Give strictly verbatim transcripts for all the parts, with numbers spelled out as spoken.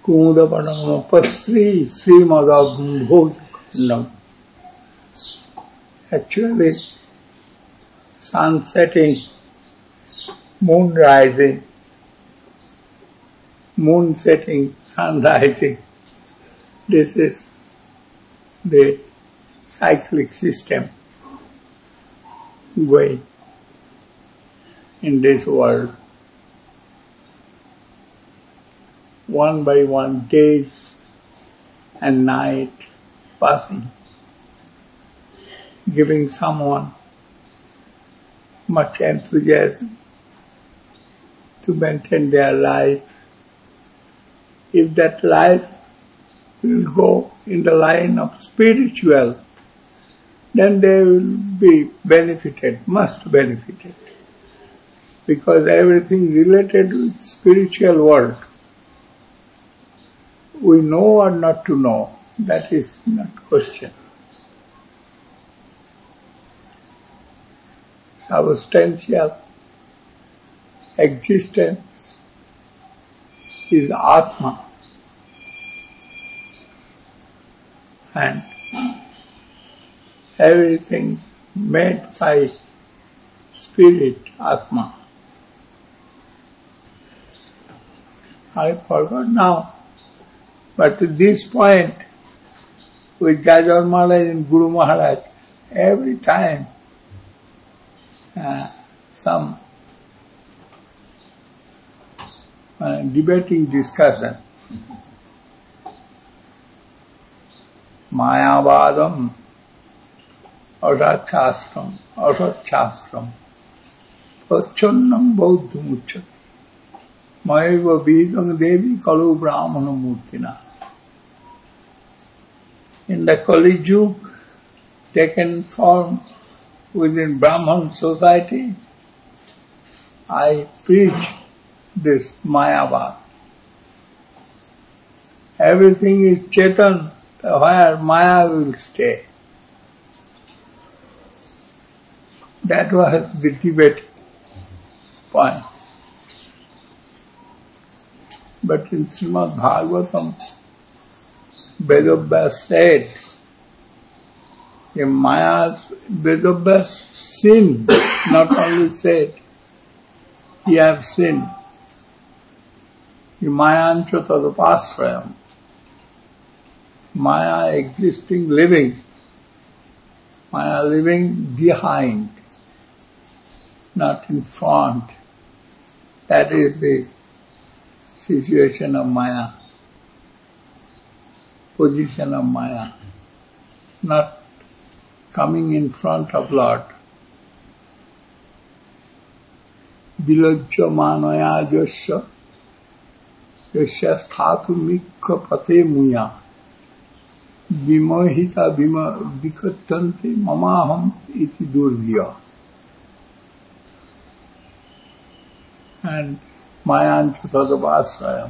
Kumudapanamapasri Srimadabhojukandam. Actually, sun setting, moon rising, moon setting, sun rising. This is the cyclic system going in this world. One by one, days and night passing, giving someone much enthusiasm to maintain their life. If that life will go in the line of spiritual, then they will be benefited, must benefited. Because everything related with spiritual world, we know or not to know, that is not question. Substantial existence is Atma, and everything made by spirit, Atma. I forgot now. But to this point, with Jajwal Maharaj and Guru Maharaj, every time uh, some uh, debating discussion, Mayavadam, Asachastram, Asachastram, Prachannam Bauddham Uchyate, Mayava Vidam Devi Kalu Brahmana Murtina. In the Kali Yuga, taken form within Brahman society, I preach this Mayavad. Everything is Chetan, where Maya will stay. That was the debate point. But in Srimad Bhagavatam, Vedavyas said, in Maya's Vedavyas sinned, not only said, he have sinned. Mayancha tadapasrayam. Maya existing, living. Maya living behind, not in front. That is the situation of Maya, position of Maya, not coming in front of Lord. Vilajya manaya jasya, jasya sthatu mikha pate muya, vimohita vima vikatante mamaham iti durdiya. And Mayancha tadapasrayam.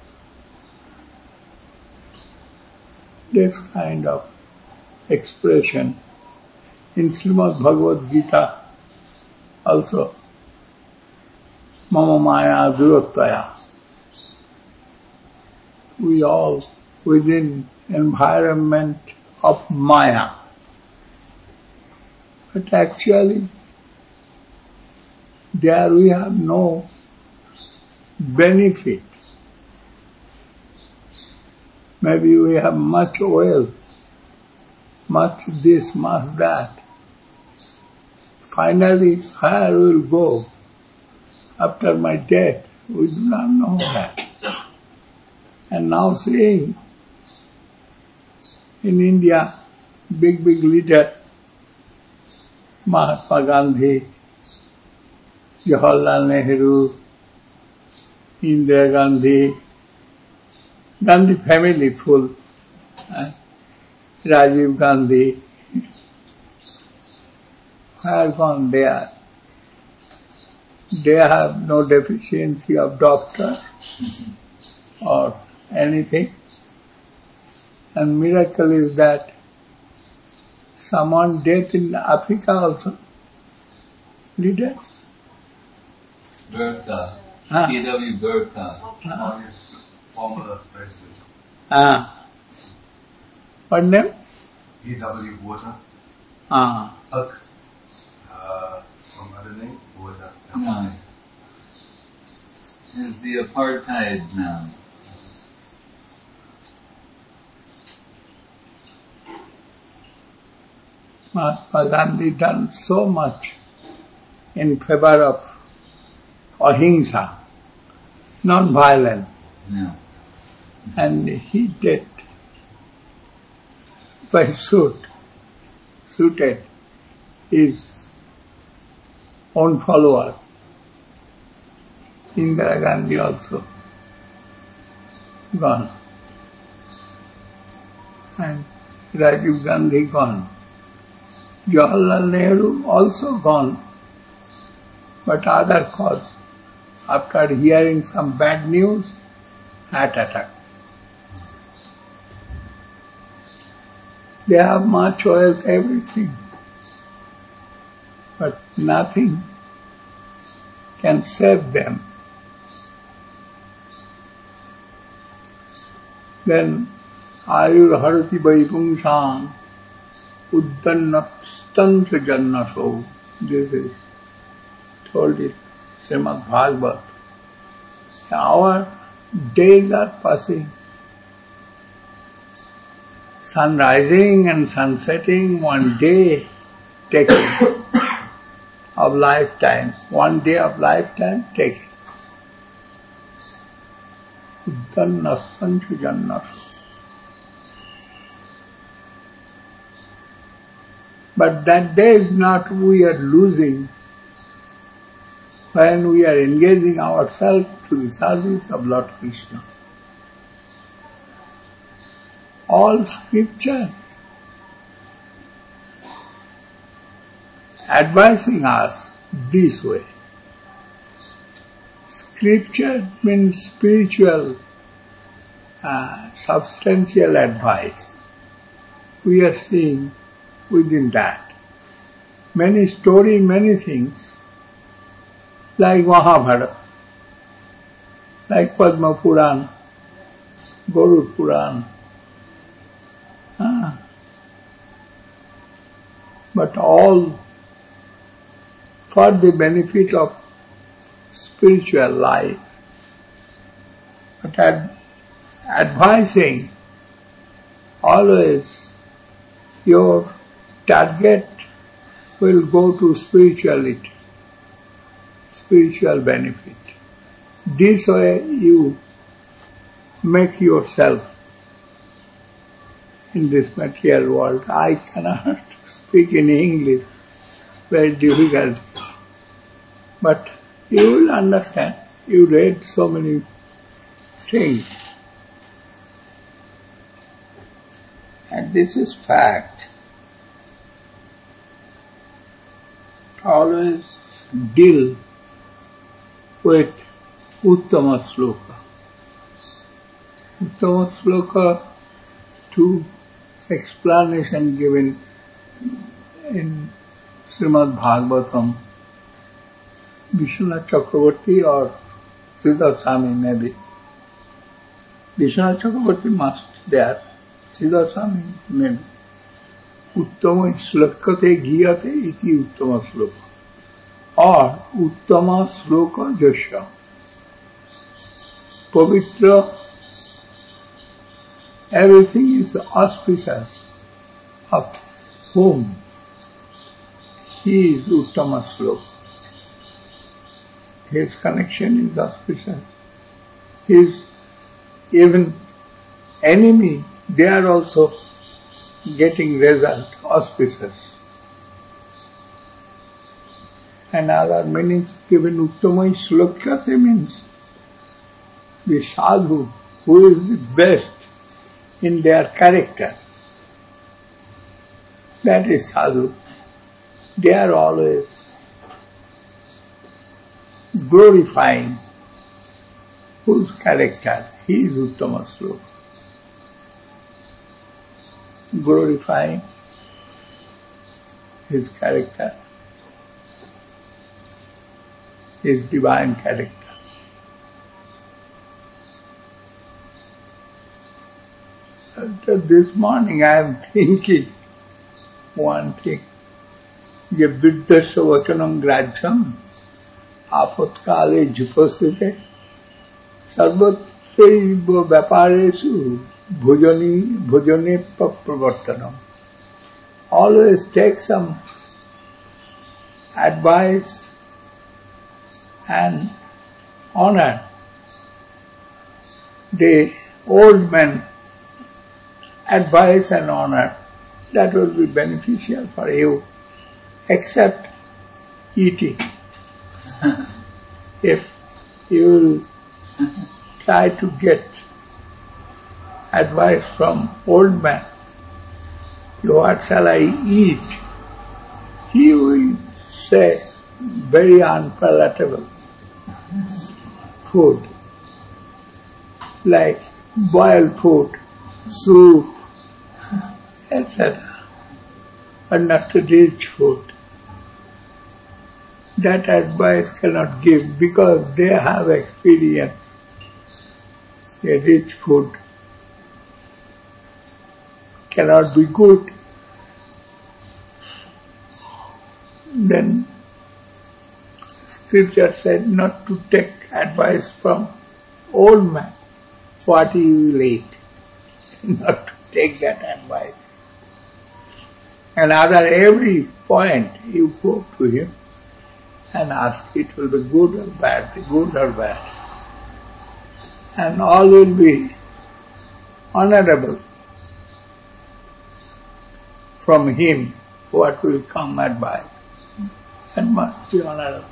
This kind of expression in Srimad Bhagavad Gita also, Mama Maya Durataya. We all within environment of Maya. But actually, there we have no benefit. Maybe we have much wealth, much this, much that. Finally, where we will go after my death, we do not know that. And now seeing in India, big, big leader, Mahatma Gandhi, Jawaharlal Nehru, Indira Gandhi, Gandhi family full, uh, Rajiv Gandhi, where gone they are? They have no deficiency of doctor or anything. And miracle is that someone dead in Africa also, leader. Bertha, Huh? P W Bertha. Huh? former president. Ah. What name? E W Botha. Ah. Huck. Uh, some other name? Botha. No. Is the apartheid now. Mahatma Gandhi done so much in favor of ahimsa, non-violence. No. And he did by suit, suited his own follower. Indira Gandhi also gone. And Rajiv Gandhi gone. Jawaharlal Nehru also gone, but other cause. After hearing some bad news, heart attack. They have much wealth, everything, but nothing can save them. Then, Ayur Harati Vaipungsam Uddannastantra Jannaso. This is told in Srimad Bhagavad. Our days are passing. Sun rising and sun setting, one day taken of lifetime. One day of lifetime taken. Uddannastantra Jannaso. But that day is not we are losing when we are engaging ourselves to the service of Lord Krishna. All scripture advising us this way. Scripture means spiritual, uh, substantial advice. We are seeing within that many stories, many things, like Mahabharata, like Padma Puran, Garuda Puran. Ah. But all for the benefit of spiritual life. But ad- advising always your target will go to spirituality, spiritual benefit. This way you make yourself in this material world. I cannot speak in English, very difficult. But you will understand. You read so many things. And this is fact. Always deal with Uttama Sloka. Uttama Sloka, two explanation given in Srimad Bhagavatam. Vishwanath Chakravarti or Siddharth Swami maybe. Vishwanath Chakravarti must there. Siddharth Swami maybe. Uttama Slokate Giyate iti Uttama Sloka. Or Uttama Sloka Jasya. Pavitra, everything is auspicious of whom he is Uttama Sloka. His connection is auspicious. His even enemy, they are also getting result, auspicious. And other meanings given Uttamai Slokyate means the sadhu who is the best in their character. That is sadhu. They are always glorifying whose character? He is Uttama Sloka. Glorifying his character, his divine character. So this morning I am thinking one thing. Je viddhasya vachanam grajyam apatkale jupasthite sarvatraiva vyaparesu bhojani bhojane pravartanam. Always take some advice and honor the old man. Advice and honor, that will be beneficial for you, except eating. If you will try to get advice from old man, what shall I eat? He will say very unpalatable food, like boiled food, soup, et cetera, but not a rich food. That advice cannot give because they have experience. A rich food cannot be good. Then Scripture said not to take advice from old man, what he will eat, not to take that advice. And after every point you go to him and ask, it will be good or bad, good or bad. And all will be honorable from him, what will come advice. That must be honorable.